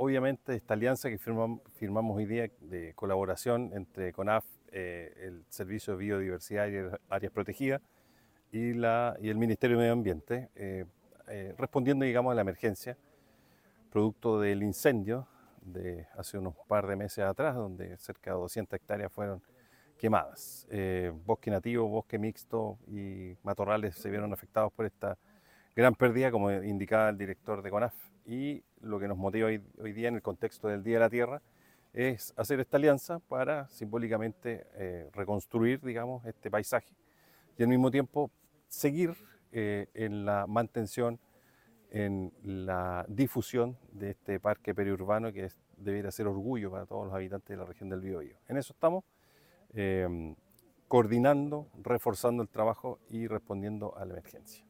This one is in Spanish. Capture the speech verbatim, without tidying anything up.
obviamente esta alianza que firmamos, firmamos hoy día de colaboración entre CONAF, eh, el Servicio de Biodiversidad y Áreas Protegidas y, la, y el Ministerio de Medio Ambiente, eh, eh, respondiendo, digamos, a la emergencia producto del incendio de hace unos par de meses atrás, donde cerca de doscientas hectáreas fueron quemadas. Eh, bosque nativo, bosque mixto y matorrales se vieron afectados por esta gran pérdida, como indicaba el director de CONAF. Y lo que nos motiva hoy, hoy día en el contexto del Día de la Tierra es hacer esta alianza para simbólicamente eh, reconstruir, digamos, este paisaje y al mismo tiempo seguir eh, en la mantención, en la difusión de este parque periurbano que es, debiera ser orgullo para todos los habitantes de la región del Biobío. En eso estamos, eh, coordinando, reforzando el trabajo y respondiendo a la emergencia.